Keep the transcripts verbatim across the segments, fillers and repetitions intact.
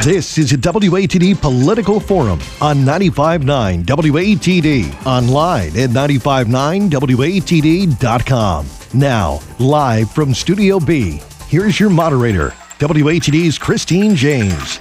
This is a W A T D Political Forum on ninety-five point nine W A T D. Online at nine five nine W A T D dot com. Now, live from Studio B, here's your moderator, W A T D's Christine James.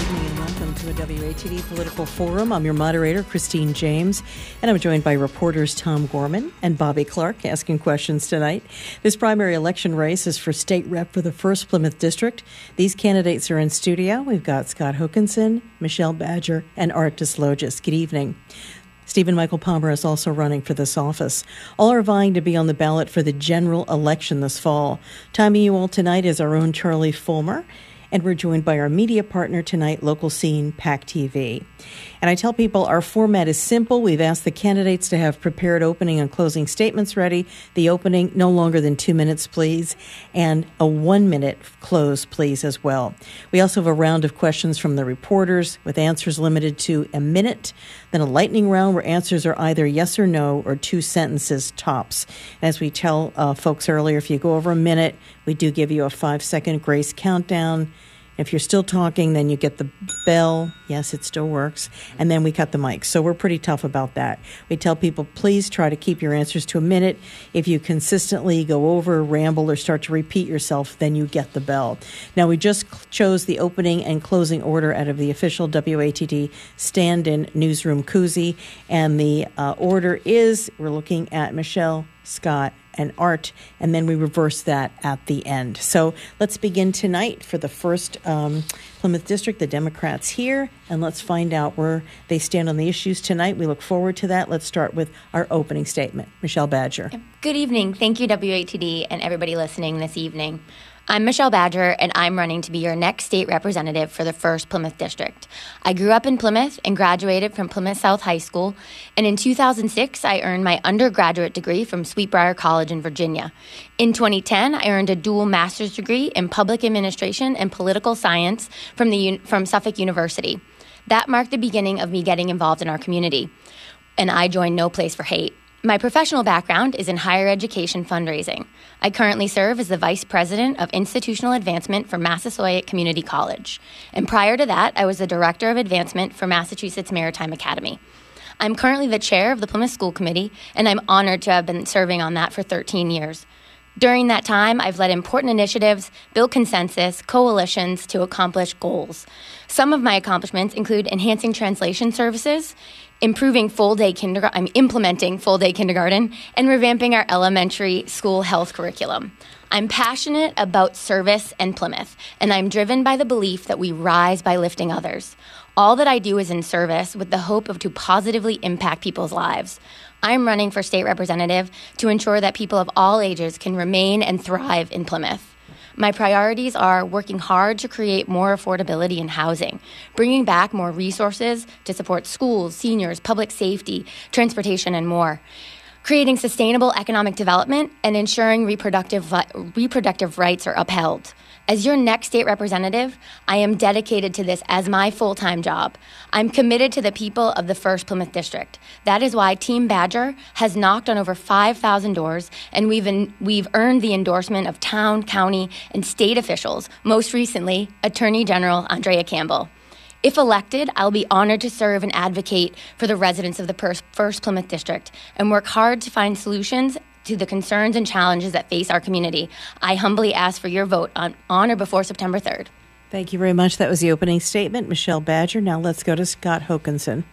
W A T D Political Forum. I'm your moderator, Christine James, and I'm joined by reporters Tom Gorman and Bobby Clark asking questions tonight. This primary election race is for state rep for the first Plymouth District. These candidates are in studio. We've got Scott Hokanson, Michelle Badger, and Art Deslogis. Good evening. Stephen Michael Palmer is also running for this office. All are vying to be on the ballot for the general election this fall. Timing you all tonight is our own Charlie Fulmer. And we're joined by our media partner tonight, Local Scene, PAC T V. And I tell people our format is simple. We've asked the candidates to have prepared opening and closing statements ready. The opening, no longer than two minutes, please. And a one-minute close, please, as well. We also have a round of questions from the reporters with answers limited to a minute. Then a lightning round where answers are either yes or no or two sentences tops. And as we tell uh, folks earlier, if you go over a minute, we do give you a five-second grace countdown. If you're still talking, then you get the bell. Yes, it still works. And then we cut the mic. So we're pretty tough about that. We tell people, please try to keep your answers to a minute. If you consistently go over, ramble, or start to repeat yourself, then you get the bell. Now, we just chose the opening and closing order out of the official W A T D stand-in newsroom koozie. And the uh, order is, we're looking at Michelle, Scott, and Art, and then we reverse that at the end. So let's begin tonight for the first um, Plymouth District, the Democrats here, and let's find out where they stand on the issues tonight. We look forward to that. Let's start with our opening statement. Michelle Badger. Good evening. Thank you, W A T D, and everybody listening this evening. I'm Michelle Badger, and I'm running to be your next state representative for the first Plymouth District. I grew up in Plymouth and graduated from Plymouth South High School, and in two thousand six, I earned my undergraduate degree from Sweetbriar College in Virginia. In twenty ten, I earned a dual master's degree in public administration and political science from, the, from Suffolk University. That marked the beginning of me getting involved in our community, and I joined No Place for Hate. My professional background is in higher education fundraising. I currently serve as the Vice President of Institutional Advancement for Massasoit Community College. And prior to that, I was the Director of Advancement for Massachusetts Maritime Academy. I'm currently the Chair of the Plymouth School Committee, and I'm honored to have been serving on that for thirteen years. During that time, I've led important initiatives, built consensus, coalitions to accomplish goals. Some of my accomplishments include enhancing translation services, improving full-day kindergarten, I'm implementing full-day kindergarten, and revamping our elementary school health curriculum. I'm passionate about service and Plymouth, and I'm driven by the belief that we rise by lifting others. All that I do is in service with the hope of to positively impact people's lives. I'm running for state representative to ensure that people of all ages can remain and thrive in Plymouth. My priorities are working hard to create more affordability in housing, bringing back more resources to support schools, seniors, public safety, transportation, and more, creating sustainable economic development, and ensuring reproductive, reproductive rights are upheld. As your next state representative, I am dedicated to this as my full-time job. I'm committed to the people of the first Plymouth District. That is why Team Badger has knocked on over five thousand doors, and we've, in, we've earned the endorsement of town, county, and state officials, most recently, Attorney General Andrea Campbell. If elected, I'll be honored to serve and advocate for the residents of the first Plymouth District and work hard to find solutions to the concerns and challenges that face our community. I humbly ask for your vote on, on or before September third. Thank you very much. That was the opening statement. Michelle Badger. Now let's go to Scott Hokanson.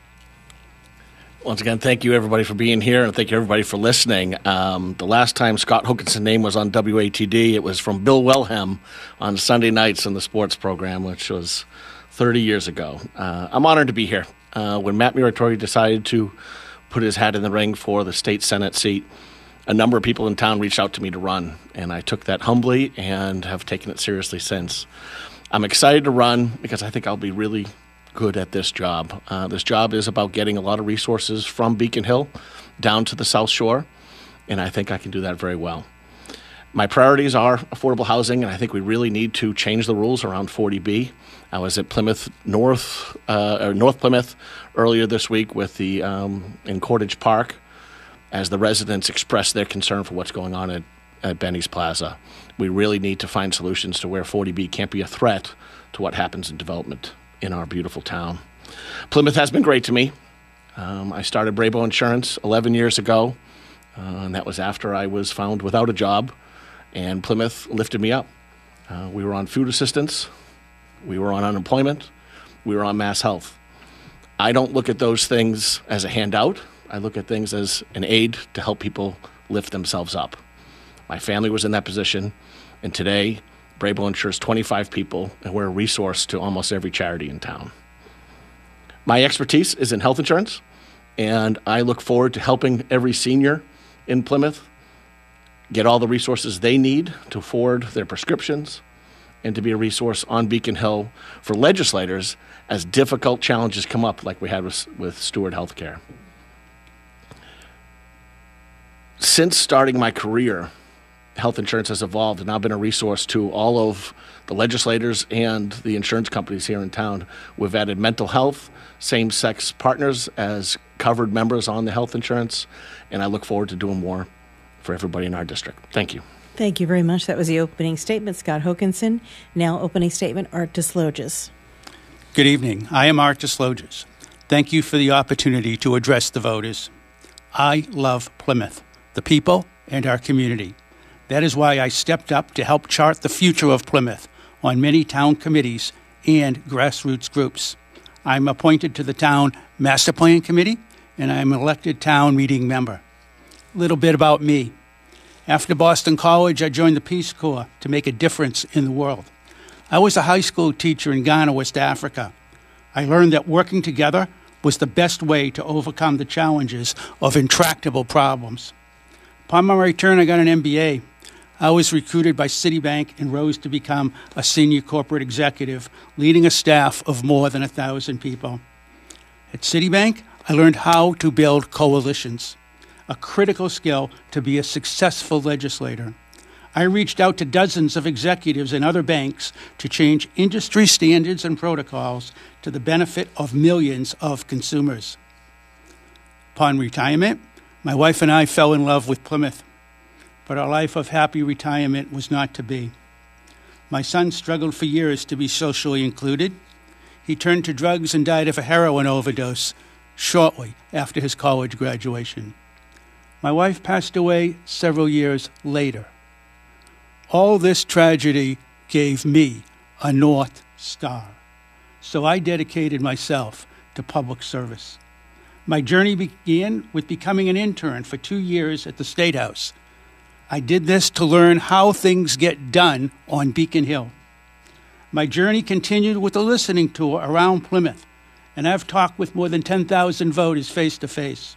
Once again, thank you, everybody, for being here, and thank you, everybody, for listening. Um, the last time Scott Hokanson's name was on W A T D, it was from Bill Wilhelm on Sunday nights in the sports program, which was thirty years ago. Uh, I'm honored to be here. Uh, when Matt Muratori decided to put his hat in the ring for the state Senate seat, a number of people in town reached out to me to run, and I took that humbly and have taken it seriously since. I'm excited to run because I think I'll be really good at this job. Uh, this job is about getting a lot of resources from Beacon Hill down to the South Shore, and I think I can do that very well. My priorities are affordable housing, and I think we really need to change the rules around forty B. I was at Plymouth North, uh, or North Plymouth earlier this week with the um, in Cordage Park, as the residents expressed their concern for what's going on at, at Benny's Plaza. We really need to find solutions to where forty B can't be a threat to what happens in development in our beautiful town. Plymouth has been great to me. Um, I started Brabo Insurance eleven years ago, uh, and that was after I was found without a job, and Plymouth lifted me up. Uh, we were on food assistance, we were on unemployment, we were on mass health. I don't look at those things as a handout. I look at things as an aid to help people lift themselves up. My family was in that position, and today, Brabo insures twenty-five people, and we're a resource to almost every charity in town. My expertise is in health insurance, and I look forward to helping every senior in Plymouth get all the resources they need to afford their prescriptions and to be a resource on Beacon Hill for legislators as difficult challenges come up like we had with, with Steward Healthcare. Since starting my career, health insurance has evolved and I've been a resource to all of the legislators and the insurance companies here in town. We've added mental health, same-sex partners as covered members on the health insurance, and I look forward to doing more for everybody in our district. Thank you. Thank you very much. That was the opening statement, Scott Hokinson. Now opening statement, Art Desloges. Good evening. I am Art Desloges. Thank you for the opportunity to address the voters. I love Plymouth, the people, and our community. That is why I stepped up to help chart the future of Plymouth on many town committees and grassroots groups. I'm appointed to the town master plan committee, and I'm an elected town meeting member. A little bit about me. After Boston College, I joined the Peace Corps to make a difference in the world. I was a high school teacher in Ghana, West Africa. I learned that working together was the best way to overcome the challenges of intractable problems. Upon my return, I got an M B A. I was recruited by Citibank and rose to become a senior corporate executive, leading a staff of more than a thousand people. At Citibank, I learned how to build coalitions, a critical skill to be a successful legislator. I reached out to dozens of executives in other banks to change industry standards and protocols to the benefit of millions of consumers. Upon retirement, my wife and I fell in love with Plymouth, but our life of happy retirement was not to be. My son struggled for years to be socially included. He turned to drugs and died of a heroin overdose shortly after his college graduation. My wife passed away several years later. All this tragedy gave me a North Star, so I dedicated myself to public service. My journey began with becoming an intern for two years at the State House. I did this to learn how things get done on Beacon Hill. My journey continued with a listening tour around Plymouth, and I've talked with more than ten thousand voters face-to-face.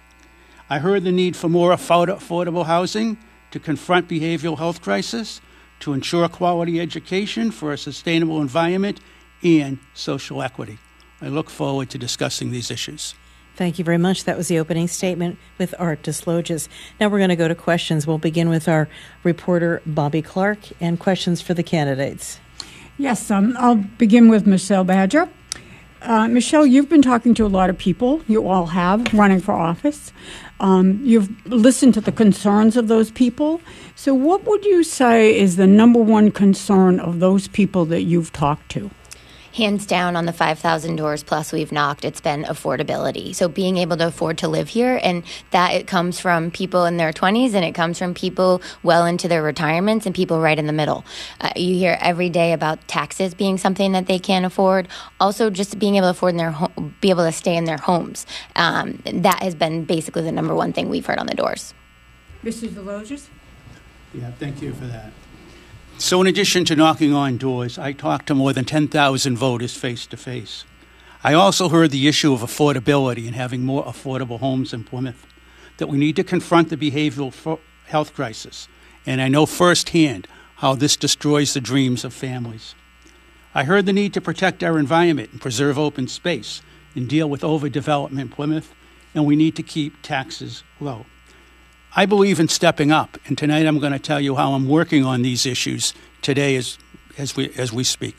I heard the need for more affordable housing to confront behavioral health crisis, to ensure quality education for a sustainable environment, and social equity. I look forward to discussing these issues. Thank you very much. That was the opening statement with Art Desloges. Now we're going to go to questions. We'll begin with our reporter, Bobby Clark, and questions for the candidates. Yes, um, I'll begin with Michelle Badger. Uh, Michelle, you've been talking to a lot of people, you all have, running for office. Um, you've listened to the concerns of those people. So what would you say is the number one concern of those people that you've talked to? Hands down, on the five thousand doors plus we've knocked, it's been affordability. So being able to afford to live here, and that it comes from people in their twenties, and it comes from people well into their retirements and people right in the middle. Uh, you hear every day about taxes being something that they can't afford. Also, just being able to afford in their home, be able to stay in their homes. Um, that has been basically the number one thing we've heard on the doors. Mister Desloges? Yeah, thank you for that. So in addition to knocking on doors, I talked to more than ten thousand voters face-to-face. I also heard the issue of affordability and having more affordable homes in Plymouth, that we need to confront the behavioral health crisis, and I know firsthand how this destroys the dreams of families. I heard the need to protect our environment and preserve open space and deal with overdevelopment in Plymouth, and we need to keep taxes low. I believe in stepping up, and tonight I'm going to tell you how I'm working on these issues today as as we as we speak.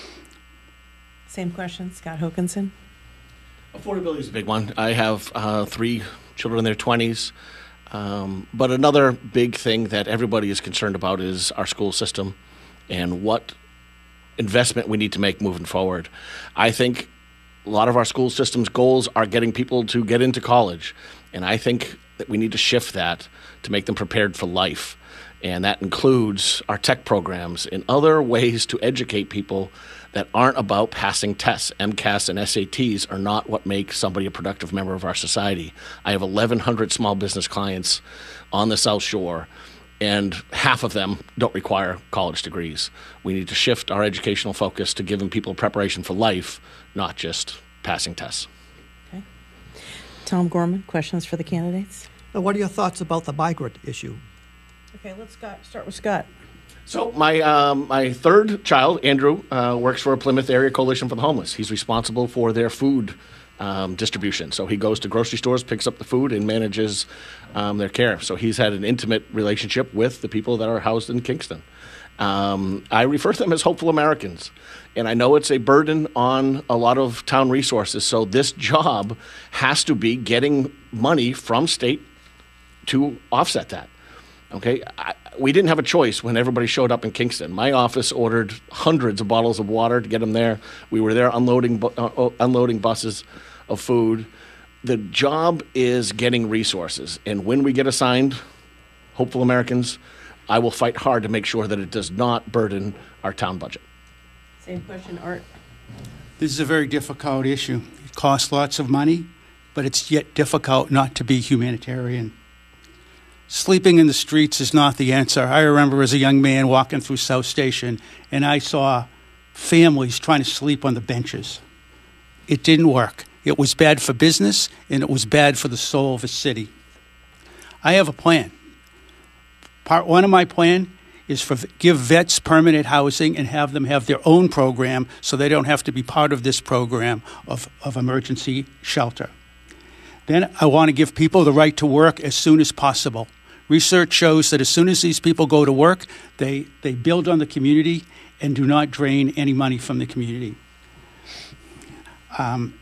Same question, Scott Hokinson. Affordability is a big one. I have uh, three children in their twenties, um, but another big thing that everybody is concerned about is our school system and what investment we need to make moving forward. I think a lot of our school system's goals are getting people to get into college, and I think that we need to shift that to make them prepared for life. And that includes our tech programs and other ways to educate people that aren't about passing tests. MCAS and S A Ts are not what make somebody a productive member of our society. I have eleven hundred small business clients on the South Shore, and half of them don't require college degrees. We need to shift our educational focus to giving people preparation for life, not just passing tests. Okay. Tom Gorman, questions for the candidates? Now, what are your thoughts about the migrant issue? Okay, let's Scott, start with Scott. So my um, my third child, Andrew, uh, works for a Plymouth Area Coalition for the Homeless. He's responsible for their food um, distribution. So he goes to grocery stores, picks up the food, and manages um, their care. So he's had an intimate relationship with the people that are housed in Kingston. Um, I refer to them as hopeful Americans. And I know it's a burden on a lot of town resources. So this job has to be getting money from state to offset that. Okay, I, we didn't have a choice when everybody showed up in Kingston. My office ordered hundreds of bottles of water to get them there. We were there unloading bu- uh, unloading buses of food. The job is getting resources, and when we get assigned hopeful Americans, I will fight hard to make sure that it does not burden our town budget. Same question, Art. This is a very difficult issue. It costs lots of money, but it's yet difficult not to be humanitarian. Sleeping in the streets is not the answer. I remember as a young man walking through South Station, and I saw families trying to sleep on the benches. It didn't work. It was bad for business, and it was bad for the soul of the city. I have a plan. Part one of my plan is for give vets permanent housing and have them have their own program so they don't have to be part of this program of, of emergency shelter. Then I want to give people the right to work as soon as possible. Research shows that as soon as these people go to work, they, they build on the community and do not drain any money from the community. Um,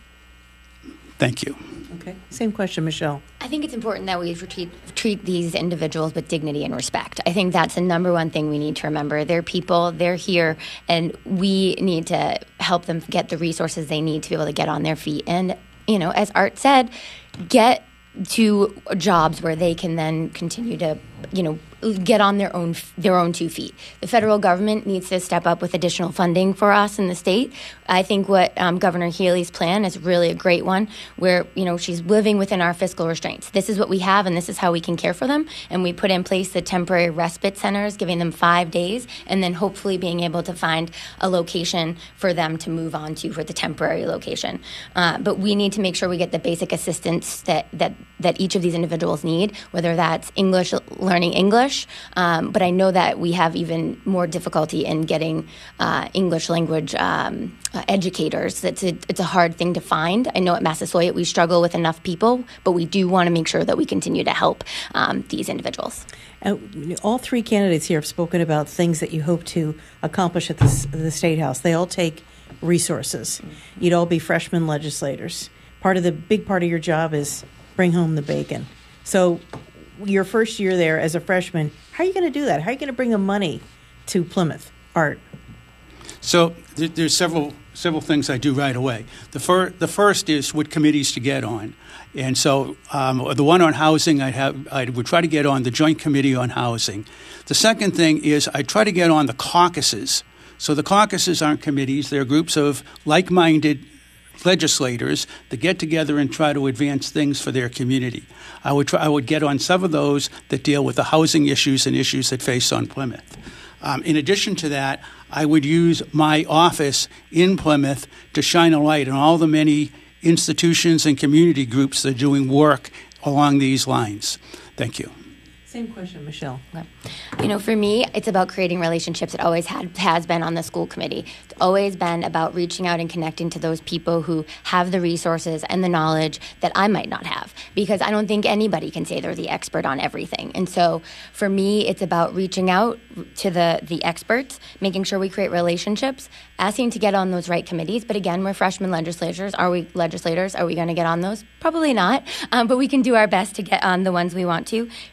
thank you. Okay. Same question, Michelle. I think it's important that we treat, treat these individuals with dignity and respect. I think that's the number one thing we need to remember. They're people, they're here, and we need to help them get the resources they need to be able to get on their feet. And, you know, as Art said, get to jobs where they can then continue to, you know, get on their own their own two feet. The federal government needs to step up with additional funding for us in the state. I think what um, Governor Healy's plan is really a great one, where, you know, she's living within our fiscal restraints. This is what we have, and this is how we can care for them. And we put in place the temporary respite centers, giving them five days, and then hopefully being able to find a location for them to move on to for the temporary location. Uh, but we need to make sure we get the basic assistance that that that each of these individuals need, whether that's English, learning English. Um, but I know that we have even more difficulty in getting uh, English language um, uh, educators. It's a, it's a hard thing to find. I know at Massasoit we struggle with enough people, but we do want to make sure that we continue to help um, these individuals. And all three candidates here have spoken about things that you hope to accomplish at this, the State House. They all take resources. You'd all be freshman legislators. Part of the big part of your job is bring home the bacon. So your first year there as a freshman, how are you going to do that? How are you going to bring the money to Plymouth? Art. So there, there's several several things I do right away. The, fir- the first is what committees to get on. And so um, the one on housing, I have I would try to get on the Joint Committee on Housing. The second thing is I try to get on the caucuses. So the caucuses aren't committees. They're groups of like-minded legislators that get together and try to advance things for their community. I would try, I would get on some of those that deal with the housing issues and issues that face on Plymouth. Um, in addition to that, I would use my office in Plymouth to shine a light on all the many institutions and community groups that are doing work along these lines. Thank you. Same question, Michelle. Okay. You know, for me, it's about creating relationships. It always had, has been on the school committee. It's always been about reaching out and connecting to those people who have the resources and the knowledge that I might not have, because I don't think anybody can say they're the expert on everything. And so for me, it's about reaching out to the, the experts, making sure we create relationships, asking to get on those right committees. But again, we're freshman legislators. Are we legislators? Are we going to get on those? Probably not. Um, but we can do our best to get on the ones we want to. Meet with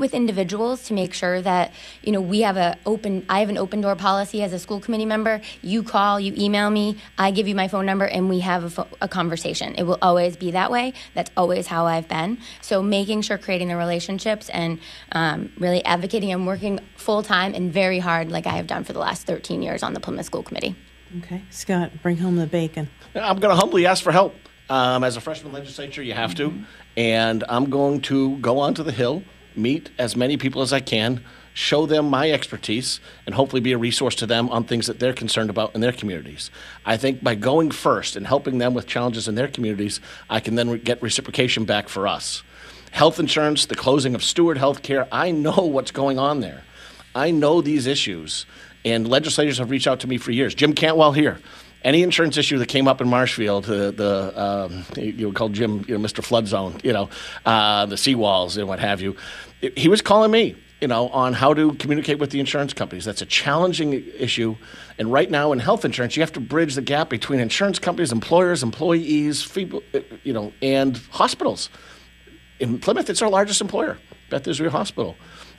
with individuals to make sure that, you know, we have a open, I have an open door policy as a school committee member. You call, you email me, I give you my phone number, and we have a, fo- a conversation. It will always be that way. That's always how I've been. So making sure creating the relationships and um, really advocating and working full time and very hard like I have done for the last thirteen years on the Plymouth School Committee. Okay. Scott, bring home the bacon. I'm going to humbly ask for help. Um, as a freshman legislature, you have to. And I'm going to go onto the Hill, meet as many people as I can, show them my expertise, and hopefully be a resource to them on things that they're concerned about in their communities. I think by going first and helping them with challenges in their communities, I can then re- get reciprocation back for us. Health insurance, the closing of Steward Health Care, I know what's going on there. I know these issues, and legislators have reached out to me for years. Jim Cantwell here. Any insurance issue that came up in Marshfield, the, the um, you would call Jim, you know, Mister Flood Zone, you know, uh, the seawalls and what have you, he was calling me, you know, on how to communicate with the insurance companies. That's a challenging issue. And right now in health insurance, you have to bridge the gap between insurance companies, employers, employees, people, you know, and hospitals. In Plymouth, it's our largest employer, Beth Israel Hospital.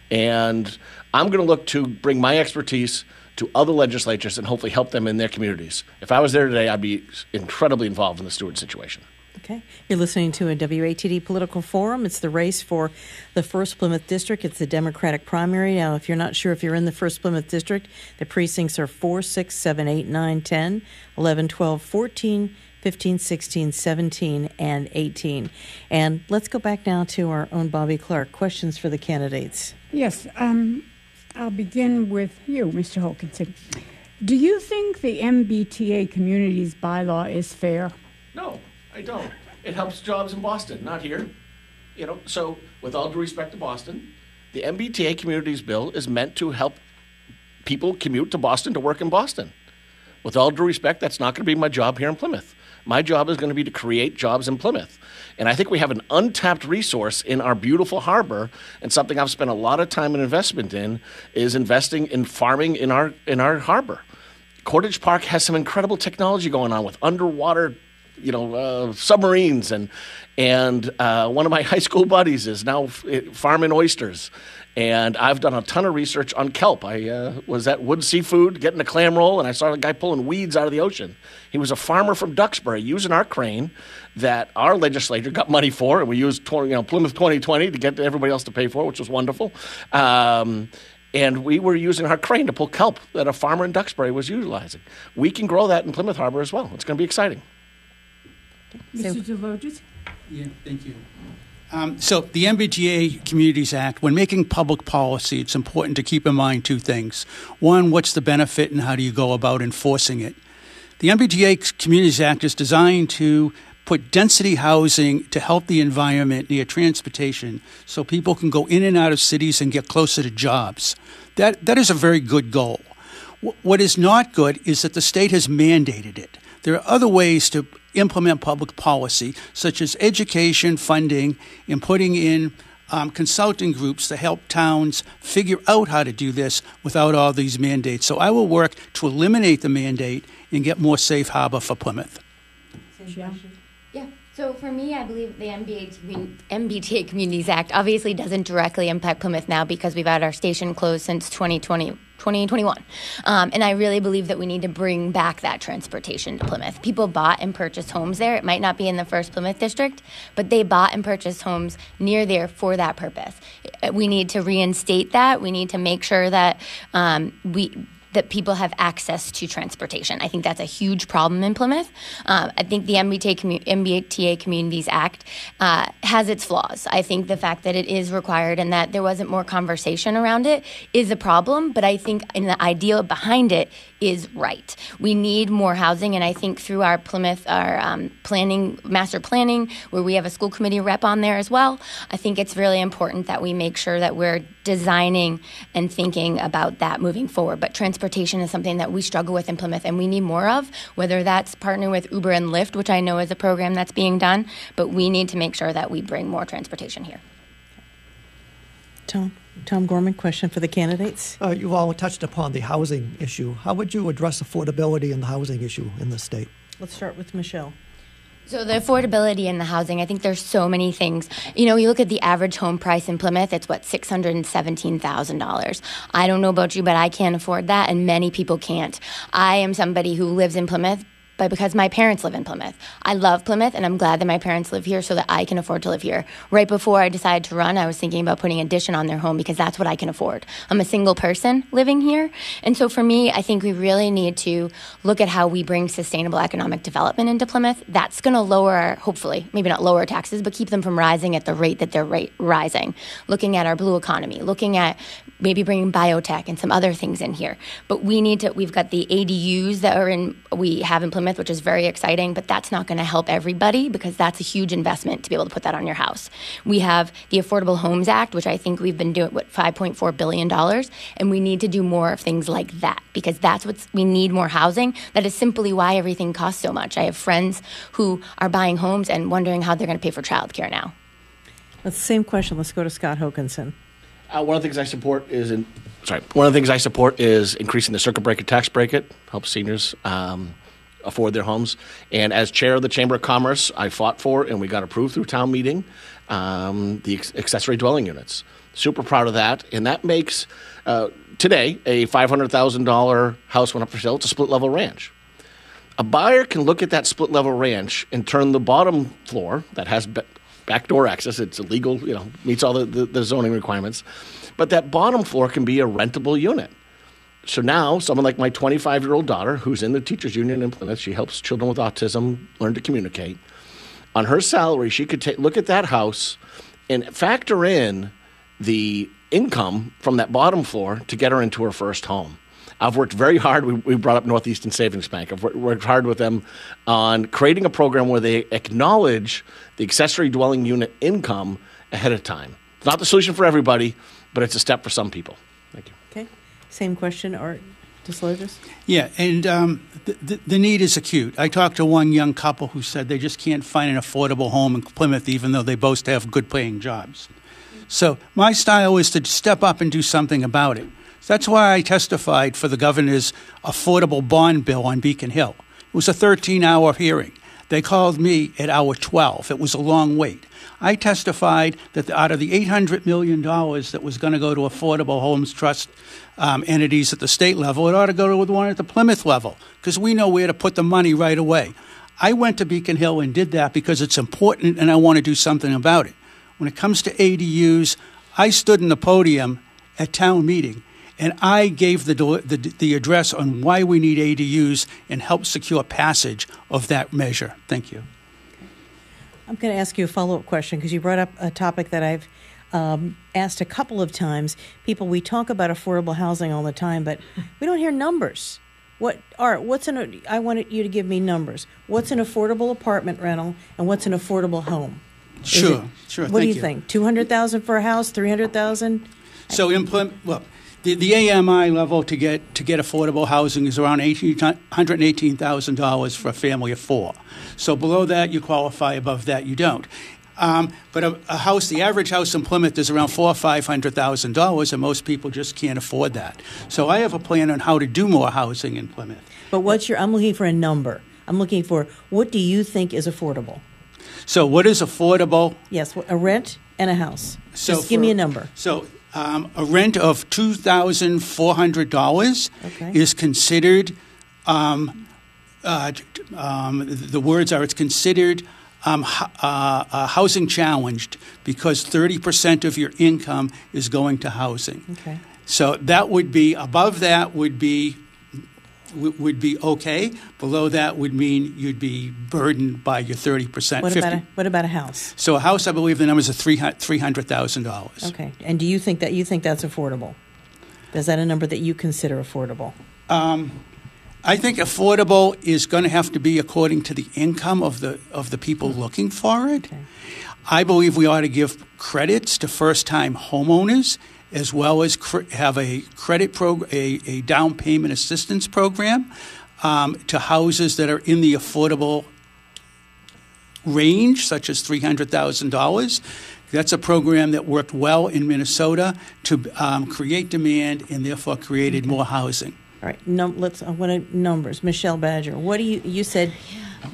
And I'm going to look to bring my expertise to other legislatures and hopefully help them in their communities. If I was there today, I'd be incredibly involved in the Steward situation. Okay. You're listening to a W A T D Political Forum. It's the race for the first Plymouth District. It's the Democratic primary. Now, if you're not sure if you're in the first Plymouth District, the precincts are four, six, seven, eight, nine, ten, eleven, twelve, fourteen, fifteen, sixteen, seventeen, and eighteen. And let's go back now to our own Bobby Clark. Questions for the candidates. Yes, um, I'll begin with you, Mister Hokanson. Do you think the M B T A Communities bylaw is fair? No, I don't. It helps jobs in Boston, not here. You know, so with all due respect to Boston, the M B T A Communities Bill is meant to help people commute to Boston to work in Boston. With all due respect, that's not going to be my job here in Plymouth. My job is going to be to create jobs in Plymouth. And I think we have an untapped resource in our beautiful harbor, and something I've spent a lot of time and investment in is investing in farming in our in our harbor. Cottage Park has some incredible technology going on with underwater, you know, uh, submarines, and and uh, one of my high school buddies is now f- farming oysters. And I've done a ton of research on kelp. I uh, was at Wood Seafood getting a clam roll, and I saw a guy pulling weeds out of the ocean. He was a farmer from Duxbury using our crane that our legislature got money for, and we used twenty, you know, Plymouth twenty twenty to get everybody else to pay for, which was wonderful. Um, and we were using our crane to pull kelp that a farmer in Duxbury was utilizing. We can grow that in Plymouth Harbor as well. It's going to be exciting. Mister Deloges? Yeah, thank you. Um, so the M B T A Communities Act, when making public policy, it's important to keep in mind two things. One, what's the benefit and how do you go about enforcing it? The M B T A Communities Act is designed to put density housing to help the environment near transportation so people can go in and out of cities and get closer to jobs. That That is a very good goal. W- what is not good is that the state has mandated it. There are other ways to implement public policy, such as education, funding, and putting in um, consulting groups to help towns figure out how to do this without all these mandates. So I will work to eliminate the mandate and get more safe harbor for Plymouth. Yeah. Yeah. So for me, I believe the M B T A Communities Act obviously doesn't directly impact Plymouth now because we've had our station closed since twenty twenty. twenty twenty-one. Um, and I really believe that we need to bring back that transportation to Plymouth. People bought and purchased homes there. It might not be in the first Plymouth district, but they bought and purchased homes near there for that purpose. We need to reinstate that. We need to make sure that um, we... that people have access to transportation. I think that's a huge problem in Plymouth. Uh, I think the M B T A, Commu- M B T A Communities Act uh, has its flaws. I think the fact that it is required and that there wasn't more conversation around it is a problem, but I think in the idea behind it is right. We need more housing, and I think through our Plymouth, our um, planning, master planning, where we have a school committee rep on there as well, I think it's really important that we make sure that we're designing and thinking about that moving forward. But transportation is something that we struggle with in Plymouth and we need more of, whether that's partnering with Uber and Lyft, which I know is a program that's being done, but we need to make sure that we bring more transportation here. Tom, Tom Gorman, question for the candidates. Uh, you've all touched upon the housing issue. How would you address affordability and the housing issue in the state? Let's start with Michelle. So the affordability in the housing, I think there's so many things. You know, you look at the average home price in Plymouth, it's what, six hundred seventeen thousand dollars. I don't know about you, but I can't afford that, and many people can't. I am somebody who lives in Plymouth, but because my parents live in Plymouth. I love Plymouth, and I'm glad that my parents live here so that I can afford to live here. Right before I decided to run, I was thinking about putting an addition on their home because that's what I can afford. I'm a single person living here. And so for me, I think we really need to look at how we bring sustainable economic development into Plymouth. That's going to lower, hopefully, maybe not lower taxes, but keep them from rising at the rate that they're rate rising. Looking at our blue economy, looking at maybe bringing biotech and some other things in here. But we need to, we've got the A D Us that are in, we have in Plymouth, which is very exciting, but that's not going to help everybody because that's a huge investment to be able to put that on your house. We have the Affordable Homes Act, which I think we've been doing, what, five point four billion dollars, and we need to do more of things like that because that's what we need more housing. That is simply why everything costs so much. I have friends who are buying homes and wondering how they're going to pay for childcare now. That's the same question. Let's go to Scott Hokinson. Uh, one of the things I support is in, sorry. One of the things I support is increasing the circuit breaker tax bracket, helps seniors um, afford their homes. And as chair of the Chamber of Commerce, I fought for and we got approved through town meeting um, the ex- accessory dwelling units. Super proud of that, and that makes uh, today a five hundred thousand dollars house went up for sale. It's a split level ranch. A buyer can look at that split level ranch and turn the bottom floor that has be- backdoor access. It's illegal, you know, meets all the, the, the zoning requirements. But that bottom floor can be a rentable unit. So now someone like my twenty-five-year-old daughter, who's in the teachers union in Plymouth, she helps children with autism learn to communicate. On her salary, she could take look at that house and factor in the income from that bottom floor to get her into her first home. I've worked very hard. We, we brought up Northeastern Savings Bank. I've worked hard with them on creating a program where they acknowledge the accessory dwelling unit income ahead of time. It's not the solution for everybody, but it's a step for some people. Thank you. Okay. Same question, Art Deslogis. Yeah, and um, the, the, the need is acute. I talked to one young couple who said they just can't find an affordable home in Plymouth, even though they both have good-paying jobs. So my style is to step up and do something about it. So that's why I testified for the governor's affordable bond bill on Beacon Hill. It was a thirteen-hour hearing. They called me at hour twelve. It was a long wait. I testified that out of the eight hundred million dollars that was going to go to Affordable Homes Trust um, entities at the state level, it ought to go to the one at the Plymouth level because we know where to put the money right away. I went to Beacon Hill and did that because it's important and I want to do something about it. When it comes to A D Us, I stood in the podium at town meeting and I gave the, the the address on why we need A D Us and helped secure passage of that measure. Thank you. I'm going to ask you a follow-up question because you brought up a topic that I've um, asked a couple of times. People, we talk about affordable housing all the time, but we don't hear numbers. What Art? What's an? I wanted you to give me numbers. What's an affordable apartment rental and what's an affordable home? Sure, it, sure. What Thank do you, you think? Two hundred thousand for a house? Three hundred thousand? So implement well. The, the A M I level to get to get affordable housing is around one hundred eighteen thousand dollars for a family of four. So below that, you qualify. Above that, you don't. Um, but a, a house, the average house in Plymouth is around four or five hundred thousand dollars, and most people just can't afford that. So I have a plan on how to do more housing in Plymouth. But what's your? I'm looking for a number. I'm looking for what do you think is affordable? So what is affordable? Yes, a rent and a house. So Just give for, me a number. So. Um, a rent of two thousand four hundred dollars okay. is considered, um, uh, um, the words are, it's considered um, uh, uh, housing challenged because thirty percent of your income is going to housing. Okay. So that would be, above that would be would be okay. Below that would mean you'd be burdened by your thirty percent. What about a, what about a house? So a house, I believe the numbers are three hundred thousand dollars. Okay. And do you think that you think that's affordable? Is that a number that you consider affordable? Um, I think affordable is going to have to be according to the income of the of the people looking for it. Okay. I believe we ought to give credits to first-time homeowners, as well as cr- have a credit program, a, a down payment assistance program um, to houses that are in the affordable range, such as three hundred thousand dollars. That's a program that worked well in Minnesota to um, create demand and therefore created more housing. All right, num- let's. I want to numbers. Michelle Badger, what do you? You said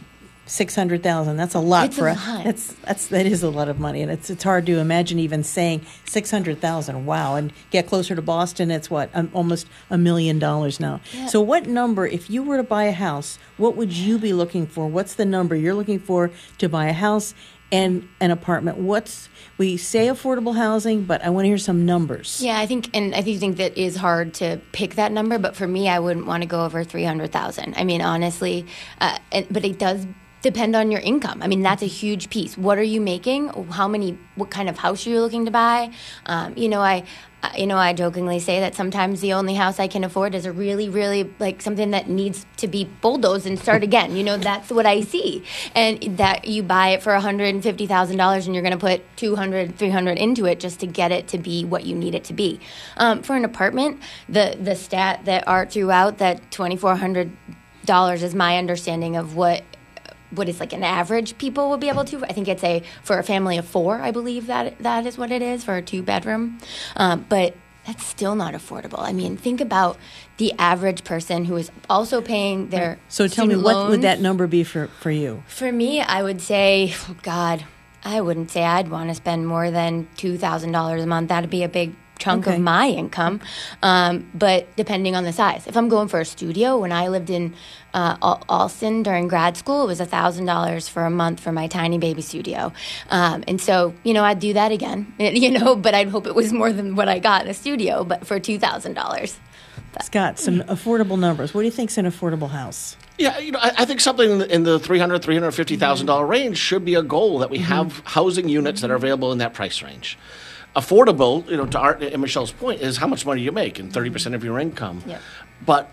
six hundred thousand. That's a lot It's for a a, lot. that's that's that is a lot of money, and it's it's hard to imagine even saying six hundred thousand. Wow, and get closer to Boston, it's what um, almost a million dollars now. Yeah. So, what number, if you were to buy a house, what would you be looking for? What's the number you're looking for to buy a house and an apartment? What's we say affordable housing, but I want to hear some numbers. Yeah, I think, and I do think that is hard to pick that number. But for me, I wouldn't want to go over three hundred thousand. I mean, honestly, uh, and, but it does depend on your income. I mean, that's a huge piece. What are you making? How many? What kind of house are you looking to buy? Um, you know, I. You know, I jokingly say that sometimes the only house I can afford is a really, really, like, something that needs to be bulldozed and start again. You know, that's what I see. And that you buy it for one hundred fifty thousand dollars and you're going to put two hundred, three hundred into it just to get it to be what you need it to be. Um, for an apartment, the, the stat that Art threw out, that twenty-four hundred dollars is my understanding of what what is like an average people will be able to. I think it's a for a family of four. I believe that that is what it is for a two bedroom, um, but that's still not affordable. I mean, think about the average person who is also paying their So tell me, student what would loans. that number be for, for you? For me, I would say, oh God, I wouldn't say I'd want to spend more than two thousand dollars a month. That'd be a big chunk Okay. of my income, um, but depending on the size. If I'm going for a studio, when I lived in uh, Al- Alston during grad school, it was one thousand dollars for a month for my tiny baby studio. Um, and so, you know, I'd do that again, you know, but I'd hope it was more than what I got in a studio, but for two thousand dollars. Scott, some affordable numbers. What do you think's an affordable house? Yeah, you know, I, I think something in the, in the three hundred thousand dollars, three hundred fifty thousand dollars range should be a goal, that we have housing units that are available in that price range. Affordable, you know, to Art and Michelle's point, is how much money you make and thirty percent of your income. Yep. But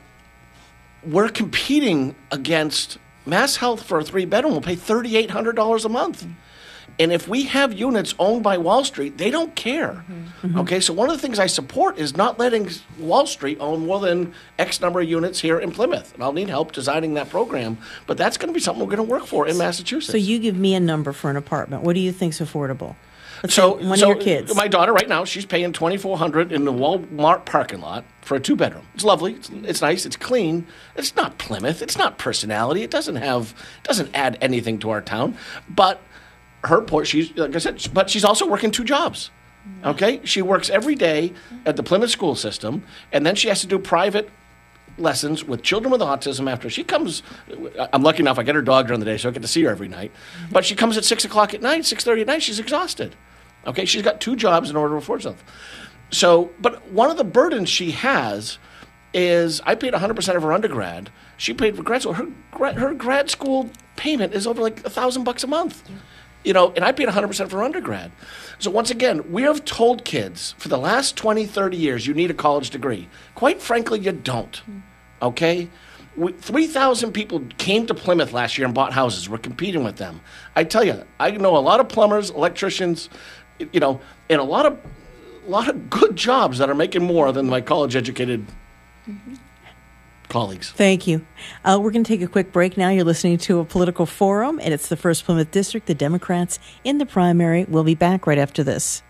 we're competing against Mass Health for a three bedroom will pay three thousand eight hundred dollars a month. And if we have units owned by Wall Street, they don't care. Mm-hmm. Okay, so one of the things I support is not letting Wall Street own more than X number of units here in Plymouth. And I'll need help designing that program, but that's going to be something we're going to work for in Massachusetts. So you give me a number for an apartment. What do you think's affordable? Let's So, say one so of your kids. my daughter right now, she's paying twenty-four hundred dollars in the Walmart parking lot for a two bedroom. It's lovely. It's, it's nice. It's clean. It's not Plymouth. It's not personality. It doesn't have doesn't add anything to our town. But her point, she's like I said, but she's also working two jobs. Okay, she works every day at the Plymouth school system, and then she has to do private lessons with children with autism after she comes. I'm lucky enough I get her dog during the day, so I get to see her every night. But she comes at six o'clock at night, six thirty at night. She's exhausted. Okay, she's got two jobs in order to afford herself. So, but one of the burdens she has is I paid one hundred percent of her undergrad. She paid for grad school. Her grad, her grad school payment is over like a thousand bucks a month. You know, and I paid one hundred percent for her undergrad. So once again, we have told kids for the last twenty, thirty years, you need a college degree. Quite frankly, you don't. Okay? We, three thousand people came to Plymouth last year and bought houses. We're competing with them. I tell you, I know a lot of plumbers, electricians, you know, and a lot of a lot of good jobs that are making more than my college-educated mm-hmm. colleagues. Thank you. Uh, we're going to take a quick break now. You're listening to a political forum, and it's the first Plymouth District, the Democrats in the primary. We'll be back right after this.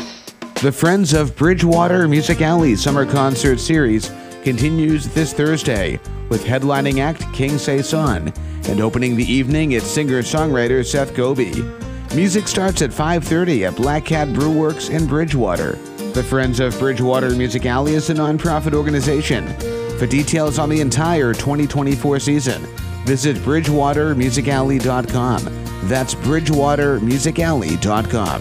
The Friends of Bridgewater Music Alley Summer Concert Series continues this Thursday with headlining act King Say Son, and opening the evening it's singer-songwriter Seth Goby. Music starts at five thirty at Black Cat Brew Works in Bridgewater. The Friends of Bridgewater Music Alley is a nonprofit organization. For details on the entire twenty twenty-four season, visit bridgewater music alley dot com. That's bridgewater music alley dot com.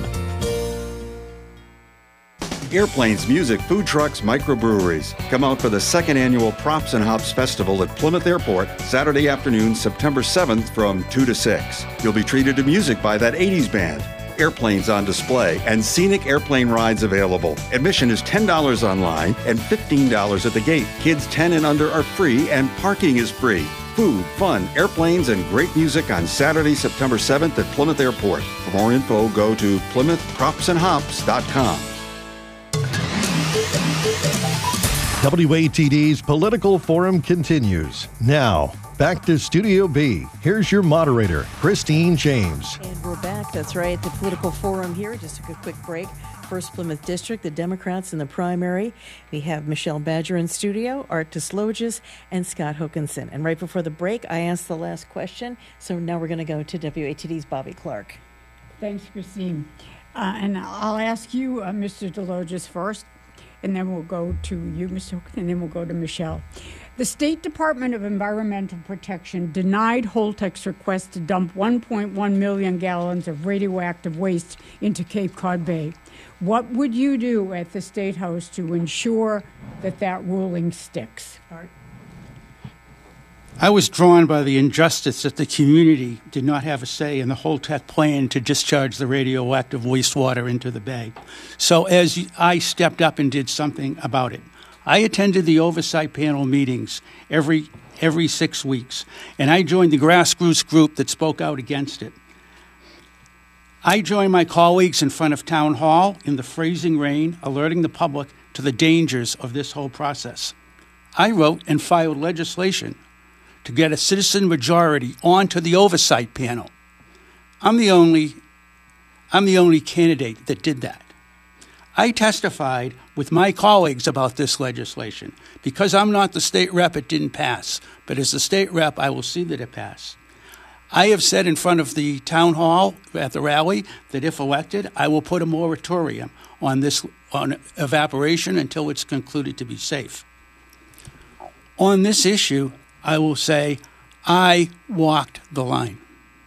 Airplanes, music, food trucks, microbreweries. Come out for the second annual Props and Hops Festival at Plymouth Airport, Saturday afternoon, September seventh from two to six. You'll be treated to music by that eighties band. Airplanes on display, and scenic airplane rides available. Admission is ten dollars online and fifteen dollars at the gate. Kids ten and under are free, and parking is free. Food, fun, airplanes, and great music on Saturday, September seventh at Plymouth Airport. For more info, go to plymouth props and hops dot com. W A T D's Political Forum continues. Now, back to Studio B. Here's your moderator, Christine James. And we're back. That's right. The Political Forum here. Just took a quick break First Plymouth District, the Democrats in the primary. We have Michelle Badger in studio, Art Desloges, and Scott Hookinson. And right before the break, I asked the last question, so now we're going to go to W A T D's Bobby Clark. Thanks, Christine. Uh, and I'll ask you, uh, Mister Desloges, first, and then we'll go to you, Mister Hookinson, and then we'll go to Michelle. The State Department of Environmental Protection denied Holtec's request to dump one point one million gallons of radioactive waste into Cape Cod Bay. What would you do at the State House to ensure that that ruling sticks? Art? I was drawn by the injustice that the community did not have a say in the Holtec plan to discharge the radioactive wastewater into the bay. So as I stepped up and did something about it, I attended the oversight panel meetings every every six weeks, and I joined the grassroots group that spoke out against it. I joined my colleagues in front of Town Hall in the freezing rain, alerting the public to the dangers of this whole process. I wrote and filed legislation to get a citizen majority onto the oversight panel. I'm the only, I'm the only candidate that did that. I testified with my colleagues about this legislation. Because I'm not the state rep, it didn't pass. But as the state rep, I will see that it passed. I have said in front of the town hall at the rally that if elected, I will put a moratorium on this on evaporation until it's concluded to be safe. On this issue, I will say I walked the line.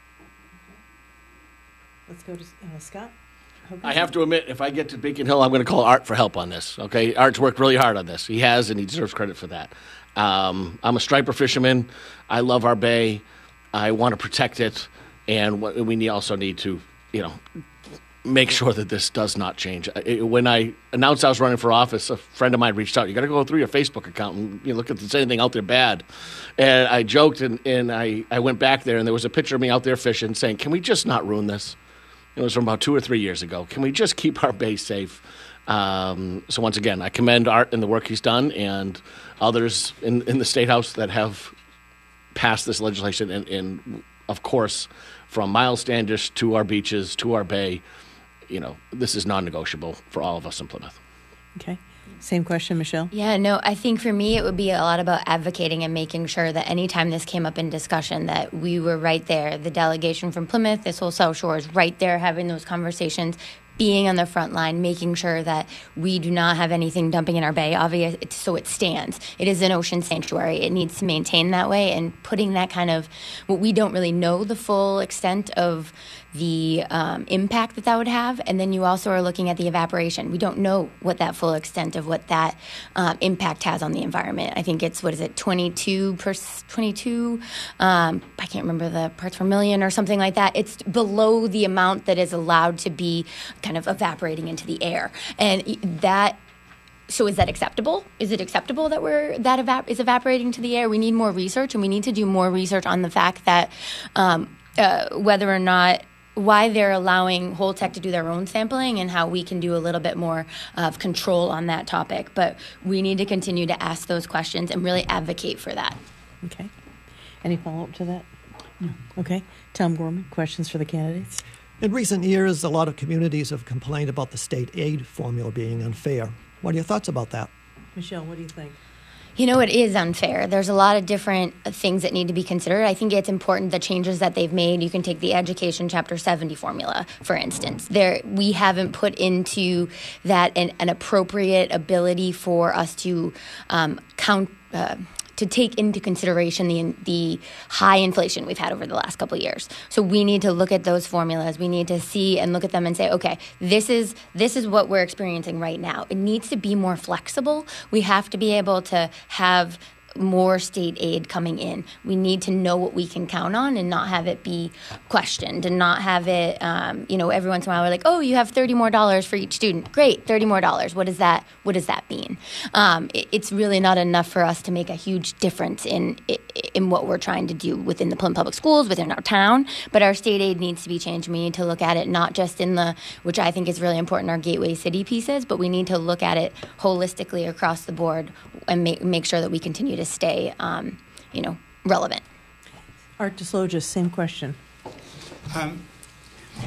Let's go to uh, Scott. I have to admit, if I get to Beacon Hill, I'm going to call Art for help on this. Okay, Art's worked really hard on this. He has, and he deserves credit for that. Um, I'm a striper fisherman. I love our bay. I want to protect it, and we need, also need to, you know, make sure that this does not change. When I announced I was running for office, a friend of mine reached out. You got to go through your Facebook account and you know, look if there's anything out there bad. And I joked, and, and I, I went back there, and there was a picture of me out there fishing, saying, "Can we just not ruin this?" It was from about two or three years ago. Can we just keep our bay safe? Um, so once again, I commend Art and the work he's done, and others in, in the State House that have passed this legislation. And, and of course, from Miles Standish to our beaches to our bay, you know, this is non-negotiable for all of us in Plymouth. Okay. Same question, Michelle? Yeah, no, I think for me it would be a lot about advocating and making sure that anytime this came up in discussion that we were right there. The delegation from Plymouth, this whole South Shore is right there having those conversations, being on the front line, making sure that we do not have anything dumping in our bay, obvious, so it stands. It is an ocean sanctuary. It needs to maintain that way, and putting that kind of, what we don't really know the full extent of the um, impact that that would have. And then you also are looking at the evaporation. We don't know what that full extent of what that um, impact has on the environment. I think it's, what is it, twenty-two, per, twenty-two um, I can't remember the parts per million or something like that. It's below the amount that is allowed to be kind of evaporating into the air. And that, so is that acceptable? Is it acceptable that we're that evap- is evaporating to the air? We need more research, and we need to do more research on the fact that um, uh, whether or not why they're allowing Holtec to do their own sampling and how we can do a little bit more of control on that topic. But we need to continue to ask those questions and really advocate for that. Okay. Any follow-up to that? No. Okay. Tom Gorman, questions for the candidates? In recent years, a lot of communities have complained about the state aid formula being unfair. What are your thoughts about that? Michelle, what do you think? You know, it is unfair. There's a lot of different things that need to be considered. I think it's important the changes that they've made. You can take the Education Chapter seventy formula, for instance. There, we haven't put into that an, an appropriate ability for us to um, count. Uh, to take into consideration the the high inflation we've had over the last couple of years. So we need to look at those formulas. We need to see and look at them and say, okay, this is this is what we're experiencing right now. It needs to be more flexible. We have to be able to have more state aid coming in. We need to know what we can count on and not have it be questioned and not have it, um, you know, every once in a while we're like, oh, you have thirty more dollars for each student. Great, thirty more dollars. What does that, what does that mean? Um, it, it's really not enough for us to make a huge difference in, in what we're trying to do within the Plymouth Public Schools, within our town, but our state aid needs to be changed. We need to look at it not just in the, which I think is really important, our gateway city pieces, but we need to look at it holistically across the board and make, make sure that we continue to stay, um, you know, relevant. Art Desloges, same question. Um,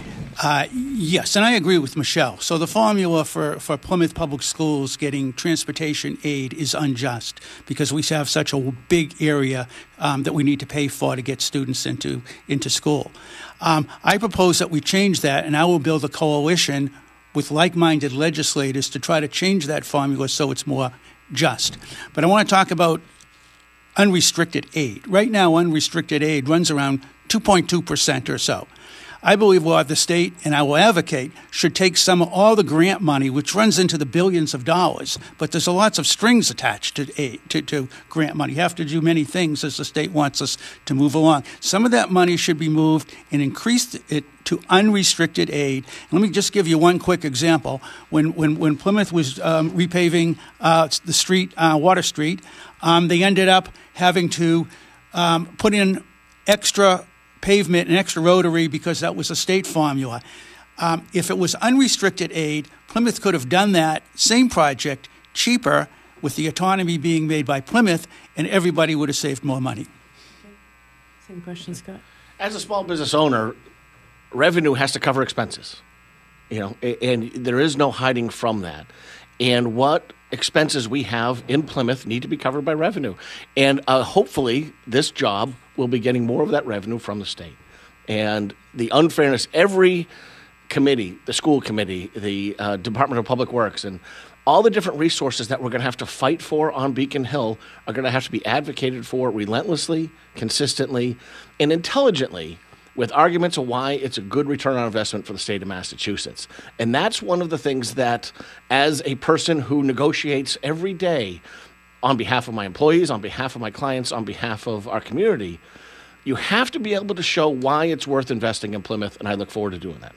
Uh, yes, and I agree with Michelle. So the formula for, for Plymouth Public Schools getting transportation aid is unjust because we have such a big area um, that we need to pay for to get students into, into school. Um, I propose that we change that, and I will build a coalition with like-minded legislators to try to change that formula so it's more just. But I want to talk about unrestricted aid. Right now, unrestricted aid runs around two point two percent or so. I believe we'll have the state, and I will advocate, should take some of all the grant money, which runs into the billions of dollars, but there's lots of strings attached to aid, to, to grant money. You have to do many things as the state wants us to move along. Some of that money should be moved and increased it to unrestricted aid. And let me just give you one quick example. When when, when Plymouth was um, repaving uh, the street, uh, Water Street, um, they ended up having to um, put in extra pavement and extra rotary because that was a state formula. Um, if it was unrestricted aid, Plymouth could have done that same project cheaper with the autonomy being made by Plymouth, and everybody would have saved more money. Same question, Scott. As a small business owner, revenue has to cover expenses, you know, and there is no hiding from that. And what expenses we have in Plymouth need to be covered by revenue. And uh, hopefully this job will be getting more of that revenue from the state. And the unfairness, every committee, the school committee, the uh, Department of Public Works, and all the different resources that we're going to have to fight for on Beacon Hill are going to have to be advocated for relentlessly, consistently, and intelligently, with arguments of why it's a good return on investment for the state of Massachusetts. And that's one of the things that, as a person who negotiates every day on behalf of my employees, on behalf of my clients, on behalf of our community, you have to be able to show why it's worth investing in Plymouth, and I look forward to doing that.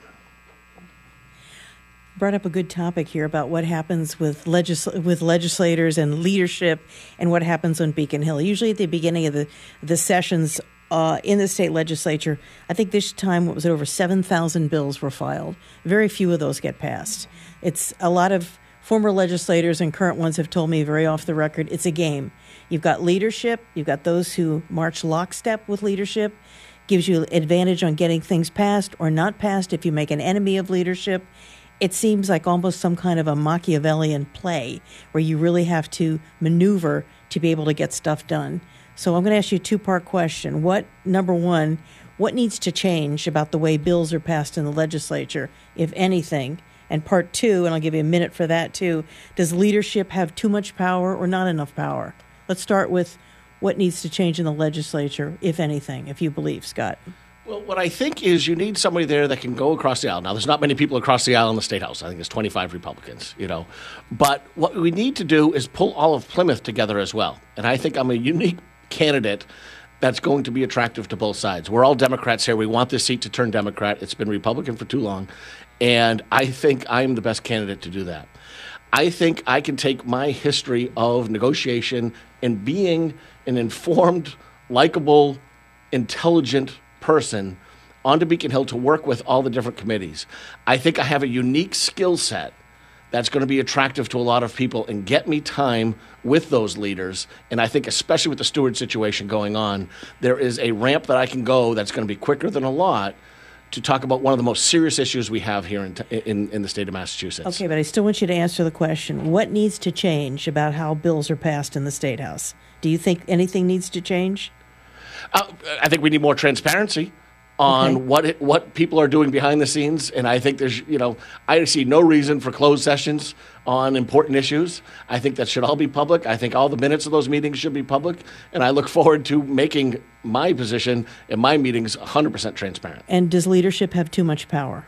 Brought up a good topic here about what happens with legisl- with legislators and leadership and what happens on Beacon Hill. Usually at the beginning of the, the sessions Uh, in the state legislature, I think this time, what was it, over seven thousand bills were filed. Very few of those get passed. It's a lot of former legislators and current ones have told me very off the record, it's a game. You've got leadership, you've got those who march lockstep with leadership, gives you advantage on getting things passed or not passed if you make an enemy of leadership. It seems like almost some kind of a Machiavellian play where you really have to maneuver to be able to get stuff done. So I'm going to ask you a two-part question. What, number one, what needs to change about the way bills are passed in the legislature, if anything? And part two, and I'll give you a minute for that too, does leadership have too much power or not enough power? Let's start with what needs to change in the legislature, if anything, if you believe, Scott. Well, what I think is you need somebody there that can go across the aisle. Now, there's not many people across the aisle in the State House. I think there's twenty-five Republicans, you know. But what we need to do is pull all of Plymouth together as well. And I think I'm a unique candidate that's going to be attractive to both sides. We're all Democrats here. We want this seat to turn Democrat. It's been Republican for too long. And I think I'm the best candidate to do that. I think I can take my history of negotiation and being an informed, likable, intelligent person onto Beacon Hill to work with all the different committees. I think I have a unique skill set that's going to be attractive to a lot of people and get me time with those leaders. And I think especially with the Stewart situation going on, there is a ramp that I can go that's going to be quicker than a lot to talk about one of the most serious issues we have here in, in, in the state of Massachusetts. Okay, but I still want you to answer the question. What needs to change about how bills are passed in the State House? Do you think anything needs to change? Uh, I think we need more transparency on Okay. what it, what people are doing behind the scenes. And I think there's, you know, I see no reason for closed sessions on important issues. I think that should all be public. I think all the minutes of those meetings should be public. And I look forward to making my position in my meetings one hundred percent transparent. And does leadership have too much power?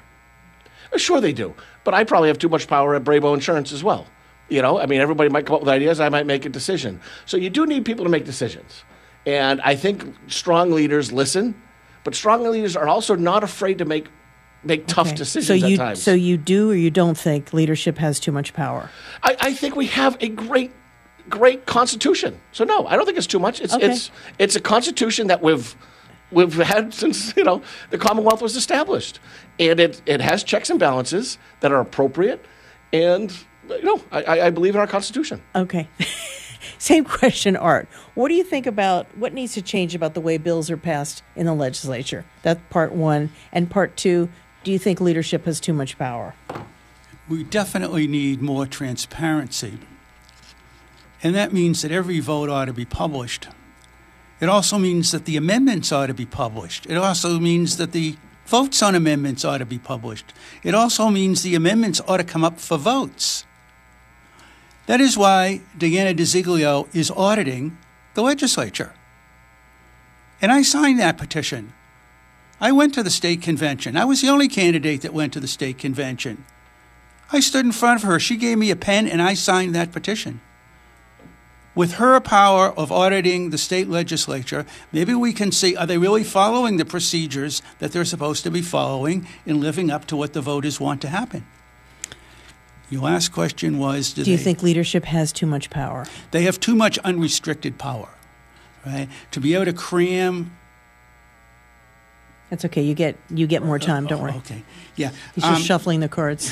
Sure they do. But I probably have too much power at Brabo Insurance as well. You know, I mean, everybody might come up with ideas. I might make a decision. So you do need people to make decisions. And I think strong leaders listen. But strong leaders are also not afraid to make make tough Okay. decisions so you, at times. So you do or you don't think leadership has too much power? I, I think we have a great, great constitution. So no, I don't think it's too much. It's Okay. it's it's a constitution that we've we've had since, you know, the Commonwealth was established, and it it has checks and balances that are appropriate, and you know, I, I believe in our Constitution. Okay. Same question, Art. What do you think about what needs to change about the way bills are passed in the legislature? That's part one. And part two, do you think leadership has too much power? We definitely need more transparency. And that means that every vote ought to be published. It also means that the amendments ought to be published. It also means that the votes on amendments ought to be published. It also means the amendments ought to come up for votes. That is why Deanna DiZiglio is auditing the legislature. And I signed that petition. I went to the state convention. I was the only candidate that went to the state convention. I stood in front of her. She gave me a pen, and I signed that petition. With her power of auditing the state legislature, maybe we can see, are they really following the procedures that they're supposed to be following and living up to what the voters want to happen? Your last question was, do, do you they, think leadership has too much power? They have too much unrestricted power, right? To be able to cram. That's okay. You get you get more time. Uh, don't oh, worry. Okay. Yeah. He's just um, shuffling the cards.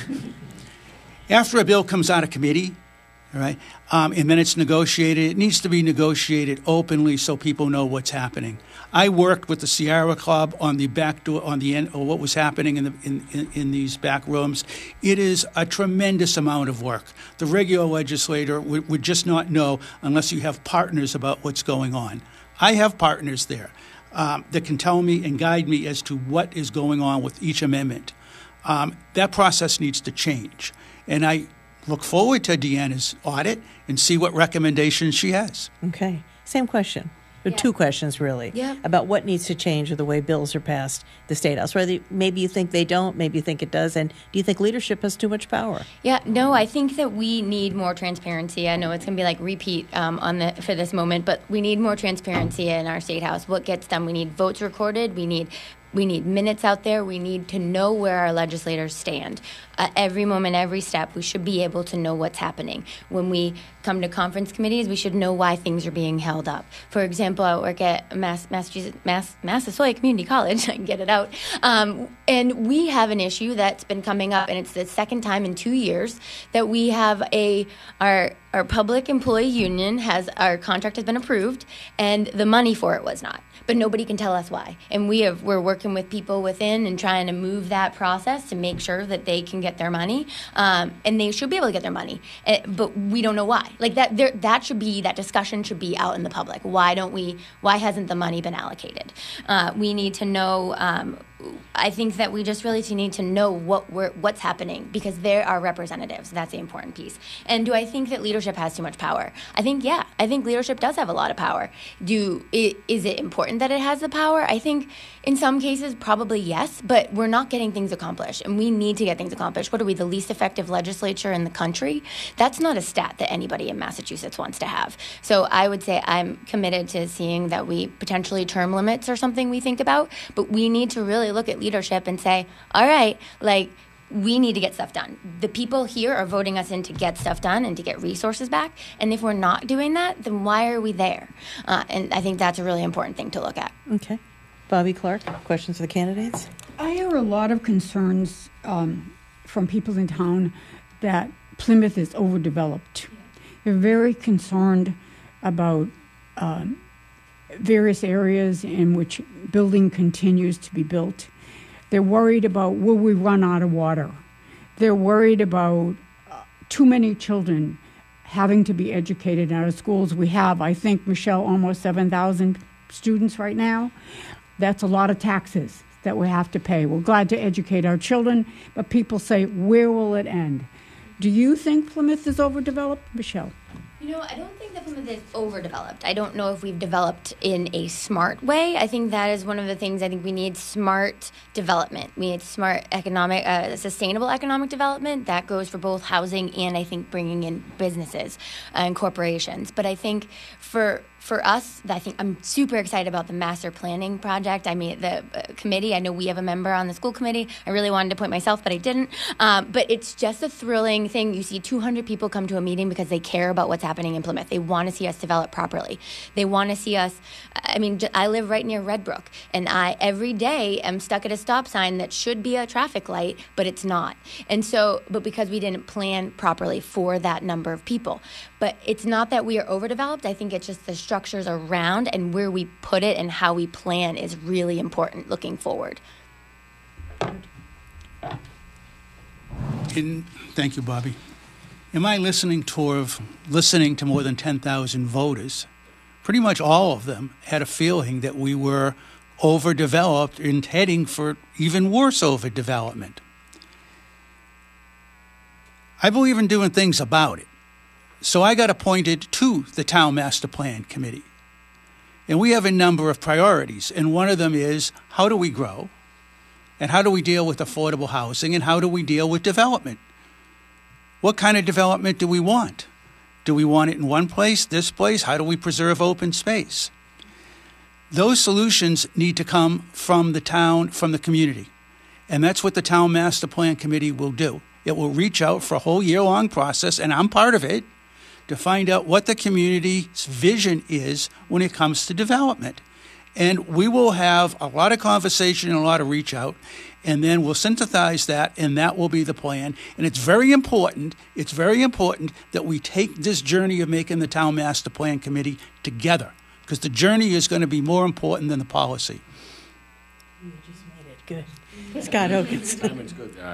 After a bill comes out of committee, all right, um, and then it's negotiated, it needs to be negotiated openly so people know what's happening. I worked with the Sierra Club on the back door, on the end, of what was happening in, the, in, in, in these back rooms. It is a tremendous amount of work. The regular legislator would, would just not know unless you have partners about what's going on. I have partners there um, that can tell me and guide me as to what is going on with each amendment. Um, that process needs to change. And I look forward to Deanna's audit and see what recommendations she has. Okay. Same question. There are Yeah. two questions, really, Yeah. about what needs to change with the way bills are passed the State House. Whether maybe you think they don't, maybe you think it does, and do you think leadership has too much power? Yeah, no, I think that we need more transparency. I know it's going to be like repeat um, on the for this moment, but we need more transparency in our State House. What gets done? We need votes recorded. We need we need minutes out there. We need to know where our legislators stand. Uh, every moment, every step, we should be able to know what's happening. When we come to conference committees, we should know why things are being held up. For example, I work at Mass, Massachusetts, Mass, Massasoit Community College. I can get it out. Um, and we have an issue that's been coming up, and it's the second time in two years that we have a our our public employee union has our contract has been approved, and the money for it was not. But nobody can tell us why. And we have we're working with people within and trying to move that process to make sure that they can get their money, um, and they should be able to get their money. Uh, but we don't know why. Like that, there, that should be that discussion should be out in the public. Why don't we? Why hasn't the money been allocated? Uh, we need to know. Um, I think that we just really need to know what we're, what's happening because they're our representatives. That's the important piece. And do I think that leadership has too much power? I think, yeah, I think leadership does have a lot of power. Do it, is it important that it has the power? I think in some cases, probably yes, but we're not getting things accomplished, and we need to get things accomplished. What are we, the least effective legislature in the country? That's not a stat that anybody in Massachusetts wants to have. So I would say I'm committed to seeing that we potentially term limits or something we think about, but we need to really look at leadership and say, all right, like, we need to get stuff done. The people here are voting us in to get stuff done and to get resources back. And if we're not doing that, then why are we there? Uh, and I think that's a really important thing to look at. Okay. Bobby Clark, questions for the candidates? I hear a lot of concerns um, from people in town that Plymouth is overdeveloped. They're very concerned about um, various areas in which building continues to be built. They're worried about will we run out of water. They're worried about uh, too many children having to be educated in our schools. We have, I think, Michelle, almost seven thousand students right now. That's a lot of taxes that we have to pay. We're glad to educate our children, but people say, where will it end? Do you think Plymouth is overdeveloped, Michelle? You know, I don't think that Plymouth is overdeveloped. I don't know if we've developed in a smart way. I think that is one of the things. I think we need smart development. We need smart economic, uh, sustainable economic development that goes for both housing and I think bringing in businesses uh, and corporations. But I think for For us, I think I'm super excited about the master planning project. I mean, the uh, committee, I know we have a member on the school committee. I really wanted to appoint myself, but I didn't. Um, but it's just a thrilling thing. You see two hundred people come to a meeting because they care about what's happening in Plymouth. They want to see us develop properly. They want to see us, I mean, I live right near Red Brook, and I every day am stuck at a stop sign that should be a traffic light, but it's not. And so, but because we didn't plan properly for that number of people. But it's not that we are overdeveloped. I think it's just the structures around and where we put it and how we plan is really important looking forward. In, thank you, Bobby. In my listening tour of listening to more than ten thousand voters, pretty much all of them had a feeling that we were overdeveloped and heading for even worse overdevelopment. I believe in doing things about it. So I got appointed to the Town Master Plan Committee. And we have a number of priorities. And one of them is, how do we grow? And how do we deal with affordable housing? And how do we deal with development? What kind of development do we want? Do we want it in one place, this place? How do we preserve open space? Those solutions need to come from the town, from the community. And that's what the Town Master Plan Committee will do. It will reach out for a whole year-long process, and I'm part of it, to find out what the community's vision is when it comes to development. And we will have a lot of conversation and a lot of reach out, and then we'll synthesize that, and that will be the plan. And it's very important, it's very important that we take this journey of making the Town Master Plan Committee together, because the journey is going to be more important than the policy. You just made it good. Scott Hoganson.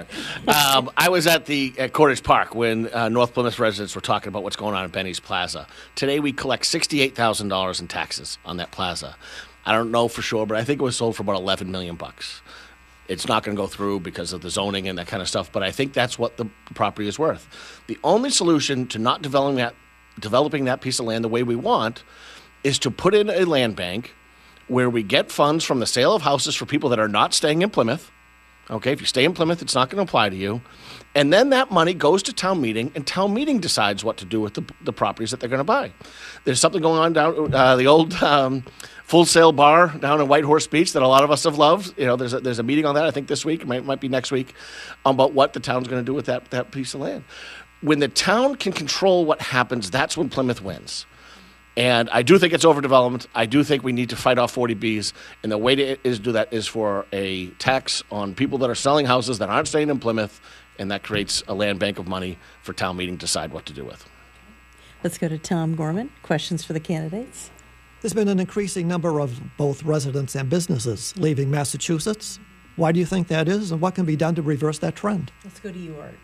Um, I was at the at Cottage Park when uh, North Plymouth residents were talking about what's going on at Benny's Plaza. Today we collect sixty-eight thousand dollars in taxes on that plaza. I don't know for sure, but I think it was sold for about eleven million bucks. It's not going to go through because of the zoning and that kind of stuff, but I think that's what the property is worth. The only solution to not developing that, developing that piece of land the way we want is to put in a land bank where we get funds from the sale of houses for people that are not staying in Plymouth. Okay, if you stay in Plymouth, it's not going to apply to you. And then that money goes to town meeting, and town meeting decides what to do with the, the properties that they're going to buy. There's something going on down uh, the old um, Full Sail Bar down in White Horse Beach that a lot of us have loved. You know, there's a, there's a meeting on that, I think, this week. It might, might be next week, about what the town's going to do with that, that piece of land. When the town can control what happens, that's when Plymouth wins. And I do think it's overdevelopment. I do think we need to fight off forty Bs. And the way to is do that is for a tax on people that are selling houses that aren't staying in Plymouth, and that creates a land bank of money for town meeting to decide what to do with. Let's go to Tom Gorman. Questions for the candidates? There's been an increasing number of both residents and businesses leaving Massachusetts. Why do you think that is, and what can be done to reverse that trend? Let's go to you, Art.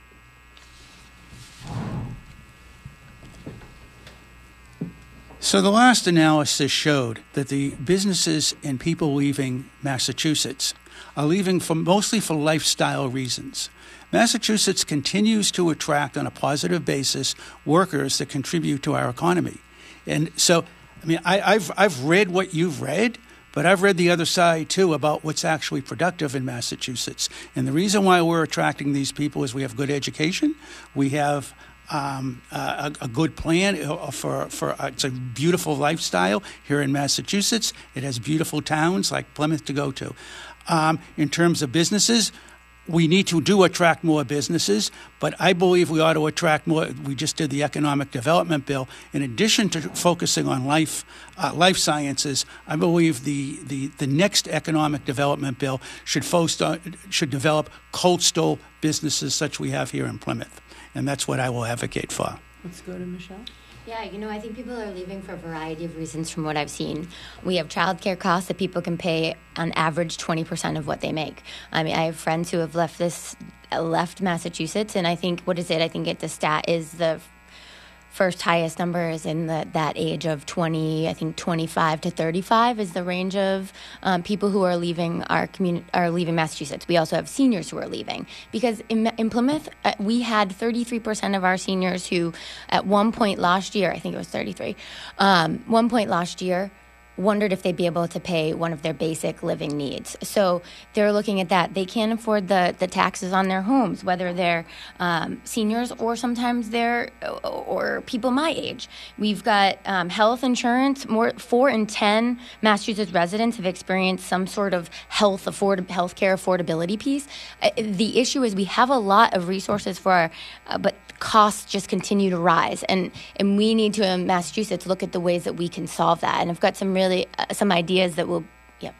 So the last analysis showed that the businesses and people leaving Massachusetts are leaving for mostly for lifestyle reasons. Massachusetts continues to attract on a positive basis workers that contribute to our economy. And so, I mean, I, I've, I've read what you've read, but I've read the other side, too, about what's actually productive in Massachusetts. And the reason why we're attracting these people is we have good education, we have Um, a, a good plan for, for uh, it's a beautiful lifestyle here in Massachusetts. It has beautiful towns like Plymouth to go to. Um, in terms of businesses, we need to do attract more businesses, but I believe we ought to attract more. We just did the economic development bill. In addition to focusing on life, uh, life sciences, I believe the, the, the next economic development bill should, foster, should develop coastal businesses such we have here in Plymouth. And that's what I will advocate for. Let's go to Michelle. Yeah, you know, I think people are leaving for a variety of reasons from what I've seen. We have childcare costs that people can pay on average twenty percent of what they make. I mean, I have friends who have left this, left Massachusetts, and I think, what is it? I think it, the stat is the first highest number is in the, that age of twenty, I think twenty-five to thirty-five is the range of um, people who are leaving our community, are leaving Massachusetts. We also have seniors who are leaving because in, in Plymouth, uh, we had thirty-three percent of our seniors who at one point last year, I think it was thirty-three, um, one point last year, wondered if they'd be able to pay one of their basic living needs. So they're looking at that. They can't afford the, the taxes on their homes, whether they're um, seniors or sometimes they're or people my age. We've got um, health insurance. More four in ten Massachusetts residents have experienced some sort of health afford healthcare affordability piece. Uh, the issue is we have a lot of resources for our, uh, but costs just continue to rise, and and we need to in Massachusetts look at the ways that we can solve that. And I've got some really uh, some ideas that will, yeah.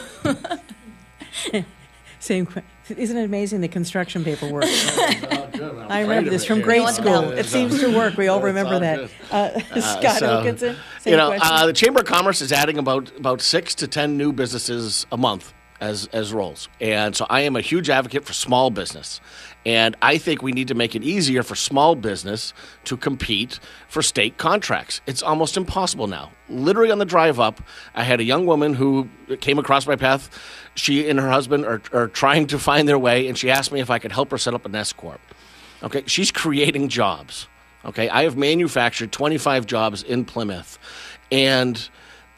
Same. Isn't it amazing the construction paper works? Oh, good. I remember this from grade school. It seems to work. We all remember that. Uh, Scott so, Hoganson. Same you know, question. uh, the Chamber of Commerce is adding about about six to ten new businesses a month as as roles. And so I am a huge advocate for small business. And I think we need to make it easier for small business to compete for state contracts. It's almost impossible now. Literally on the drive up, I had a young woman who came across my path. She and her husband are, are trying to find their way, and she asked me if I could help her set up an S corp. Okay, she's creating jobs. Okay, I have manufactured twenty-five jobs in Plymouth, and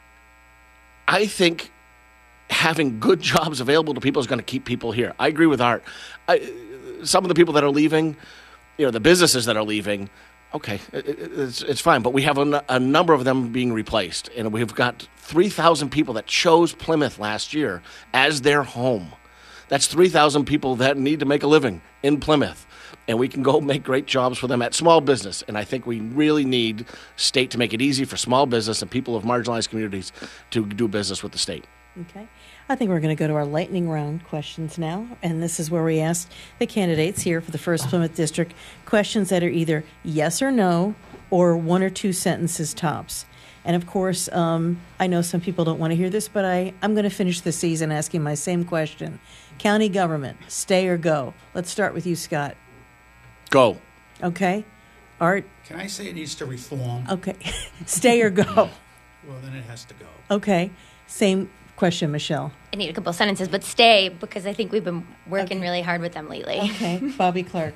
I think having good jobs available to people is going to keep people here. I agree with Art. I, some of the people that are leaving, you know, the businesses that are leaving, okay, it, it's, it's fine. But we have a, a number of them being replaced. And we've got three thousand people that chose Plymouth last year as their home. That's three thousand people that need to make a living in Plymouth. And we can go make great jobs for them at small business. And I think we really need state to make it easy for small business and people of marginalized communities to do business with the state. Okay. I think we're going to go to our lightning round questions now. And this is where we ask the candidates here for the first Plymouth District questions that are either yes or no or one or two sentences tops. And of course, um, I know some people don't want to hear this, but I, I'm going to finish the season asking my same question. County government, stay or go? Let's start with you, Scott. Go. Okay. Art? Can I say it needs to reform? Okay. Stay or go? Well, then it has to go. Okay. Same question, Michelle. I need a couple sentences, but stay, because I think we've been working Okay. really hard with them lately. Okay. Bobby Clark.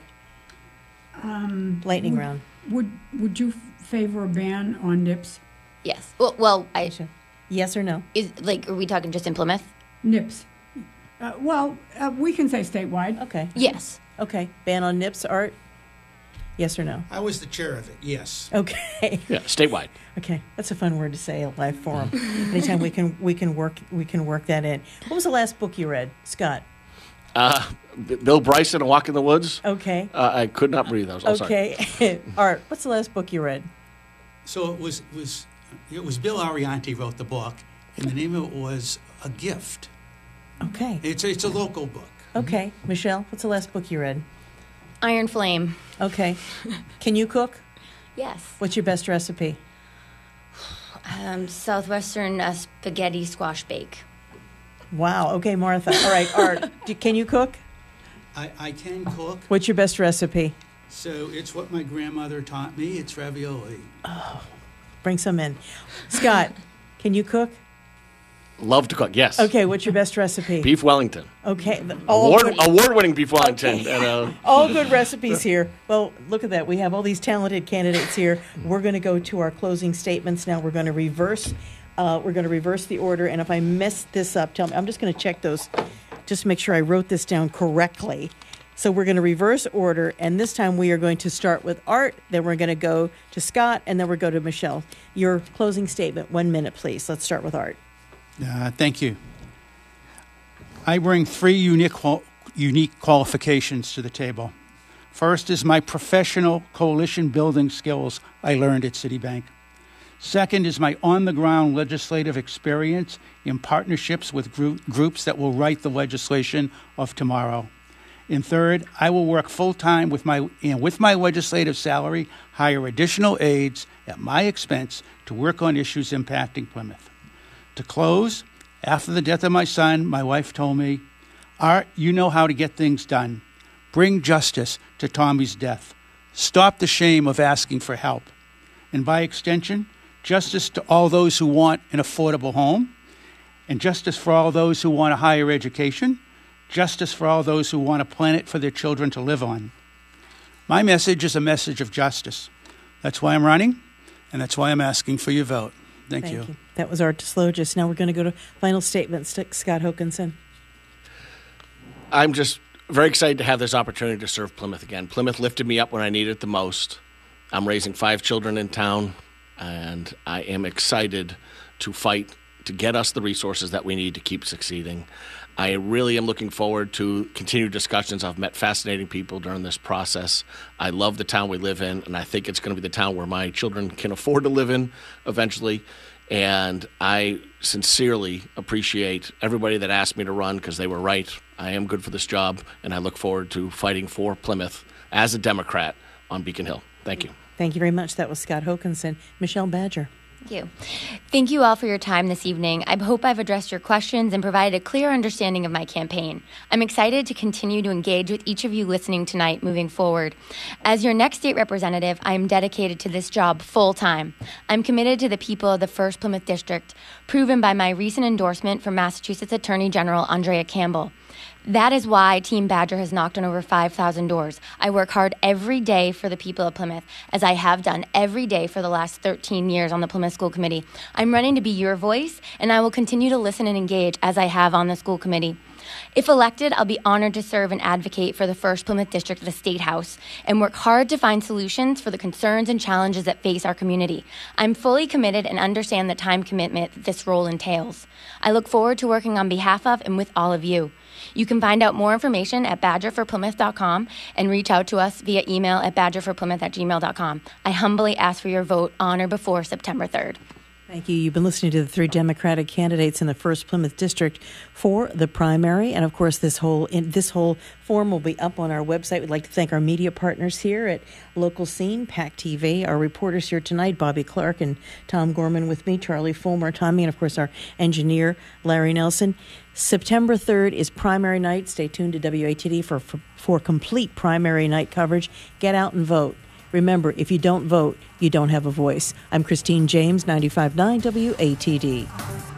Um, Lightning would, round. Would Would you favor a ban on nips? Yes. Well, well I Michelle. Yes or no? is like, are we talking just in Plymouth? Nips. Uh, well, uh, we can say statewide. Okay. Yes. Okay. Ban on nips, Art? Yes or no? I was the chair of it, yes. Okay. Yeah, statewide. Okay. That's a fun word to say at live forum. Anytime we can we can work we can work that in. What was the last book you read, Scott? Uh, B- Bill Bryson, A Walk in the Woods. Okay. Uh, I could not breathe. I was oh, sorry. Okay. Art, what's the last book you read? So it was was it was Bill Arianti wrote the book, and the name of it was A Gift. Okay. It's it's a local book. Okay. Michelle, what's the last book you read? Iron Flame. Okay. Can you cook? Yes. What's your best recipe? Um, Southwestern uh, spaghetti squash bake. Wow. Okay, Martha. All right, Art, do, can you cook? I, I can cook, What's your best recipe? so it's what my grandmother taught me. It's ravioli. Bring some in. Scott, can you cook? Love to cook, yes. Okay, what's your best recipe? Beef Wellington. Okay. the- all Award, good- award-winning beef Wellington. Okay. And, uh, All good recipes here. Well, look at that. We have all these talented candidates here. We're going to go to our closing statements now. We're going to reverse. Uh, we're going to reverse the order. And if I mess this up, tell me. I'm just going to check those, just to make sure I wrote this down correctly. So we're going to reverse order, and this time we are going to start with Art. Then we're going to go to Scott, and then we'll go to Michelle. Your closing statement. One minute, please. Let's start with Art. Uh, thank you. I bring three unique qual- unique qualifications to the table. First is my professional coalition building skills I learned at Citibank. Second is my on-the-ground legislative experience in partnerships with group, groups that will write the legislation of tomorrow. And third, I will work full-time with my, and with my legislative salary, hire additional aides at my expense to work on issues impacting Plymouth. To close, after the death of my son, my wife told me, Art, you know how to get things done. Bring justice to Tommy's death. Stop the shame of asking for help. And by extension, justice to all those who want an affordable home, and justice for all those who want a higher education, justice for all those who want a planet for their children to live on. My message is a message of justice. That's why I'm running, and that's why I'm asking for your vote. Thank, Thank you. you. That was Art Deslogis. Now we're going to go to final statements. Scott Hokinson. I'm just very excited to have this opportunity to serve Plymouth again. Plymouth lifted me up when I needed it the most. I'm raising five children in town, and I am excited to fight to get us the resources that we need to keep succeeding. I really am looking forward to continued discussions. I've met fascinating people during this process. I love the town we live in, and I think it's going to be the town where my children can afford to live in eventually. And I sincerely appreciate everybody that asked me to run, because they were right. I am good for this job, and I look forward to fighting for Plymouth as a Democrat on Beacon Hill. Thank you. Thank you very much. That was Scott Hokinson. Michelle Badger. Thank you. Thank you all for your time this evening. I hope I've addressed your questions and provided a clear understanding of my campaign. I'm excited to continue to engage with each of you listening tonight moving forward. As your next state representative, I am dedicated to this job full time. I'm committed to the people of the first Plymouth District, proven by my recent endorsement from Massachusetts Attorney General Andrea Campbell. That is why Team Badger has knocked on over five thousand doors. I work hard every day for the people of Plymouth, as I have done every day for the last thirteen years on the Plymouth School Committee. I'm running to be your voice, and I will continue to listen and engage as I have on the school committee. If elected, I'll be honored to serve and advocate for the first Plymouth District of the State House and work hard to find solutions for the concerns and challenges that face our community. I'm fully committed and understand the time commitment that this role entails. I look forward to working on behalf of and with all of you. You can find out more information at badger for plymouth dot com and reach out to us via email at badger for plymouth at gmail dot com. I humbly ask for your vote on or before September third. Thank you. You've been listening to the three Democratic candidates in the first Plymouth District for the primary. And, of course, this whole in, this whole form will be up on our website. We'd like to thank our media partners here at Local Scene, PAC T V, our reporters here tonight, Bobby Clark and Tom Gorman with me, Charlie Fulmer, Tommy, and, of course, our engineer, Larry Nelson. September third is primary night. Stay tuned to W A T D for, for, for complete primary night coverage. Get out and vote. Remember, if you don't vote, you don't have a voice. I'm Christine James, ninety-five point nine W A T D.